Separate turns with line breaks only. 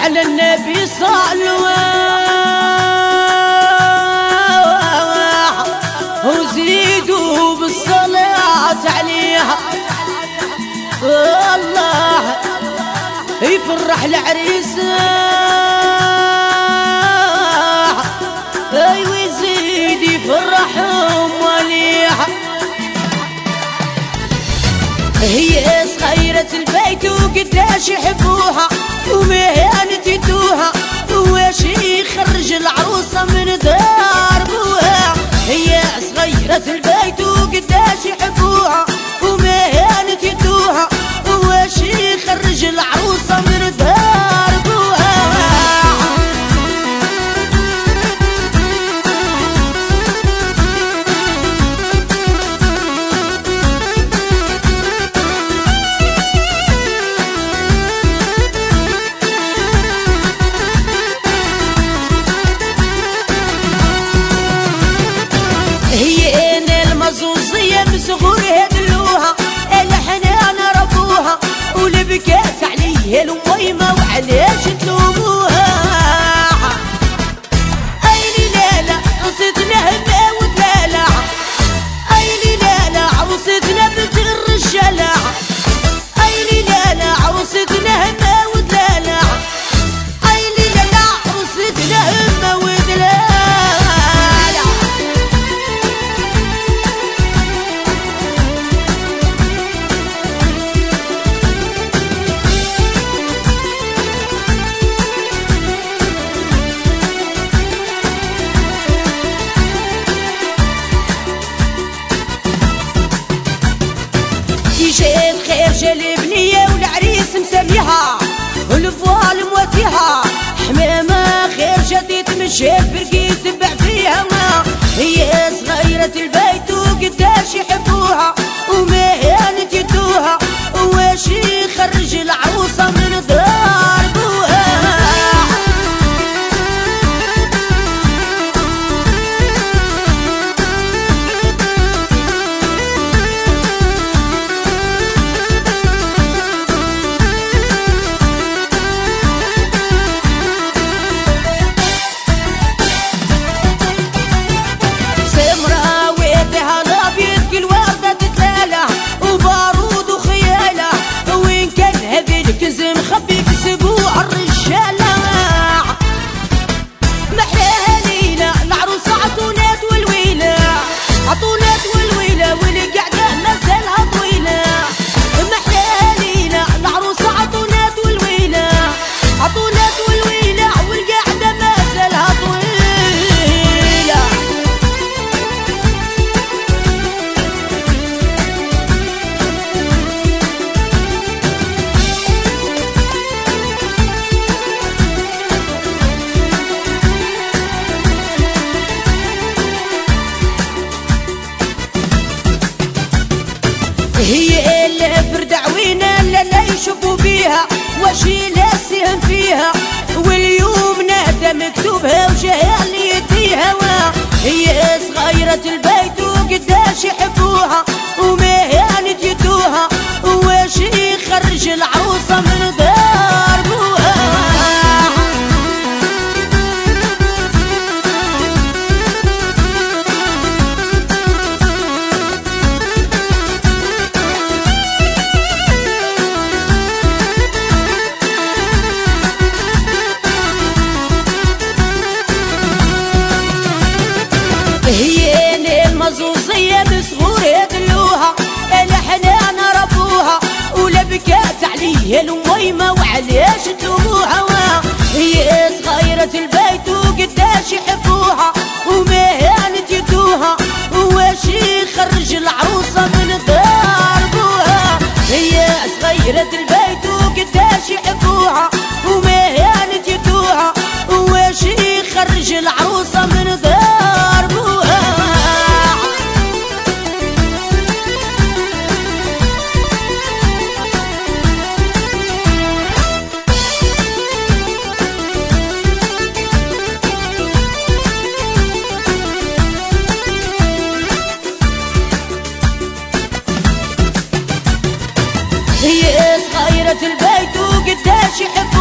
على النبي صلوا وزيدوا بالصلاة عليها. الله يفرح العريس ويزيد يفرحهم وليها. هي صغيرة البيت وقداش يحبوها ومهانة يدوها واش يخرج العروسة من دار بوها. هي صغيرة البيت وقداش يحبوها ومهانة يدوها واش يخرج العروسة من دار بوها. هي انا المزوزية بصغورها دلوها الحنان ربوها ولبكات عليه الويمة وعلاش تلوموها. ايلي لالا عروستنا هبة ودلالة، ايلي لالا عروستنا بنت الرجالة، ايلي لالا عروستنا هبة ودلالة، ايلي لالا عروستنا هبة ودلالة. جيت خير جا بنية والعريس مسميها والفوال مواتيها حمامة خير جديد مشي فرقي تبع فيها. هي صغيرة البيت وقداش يحبوها ومهانة يدوها واش يخرج العروسة من دار بوها. هي اللي فرد عوينا لا يشوفوا بيها واش يلاسهم فيها واليوم نهدى مكتوبها وجهها اللي يديها. هي صغيرة البيت وقداش يحبوها ومهانة يدوها واش يخرج العروسة من دار بوها. هي المزوزية بصغورها دلوها الحنان ربوها ولبكات عليه الويمة وعلاش تلوموها. هي صغيرة البيت وقداش يحبوها ومهانة يدوها واش يخرج العروسة من دار بوها. هي صغيرة البيت وقداش يحبوها ومهانة يدوها واش يخرج العروسة من دار بوها. هي صغيرة البيت وقداش يحب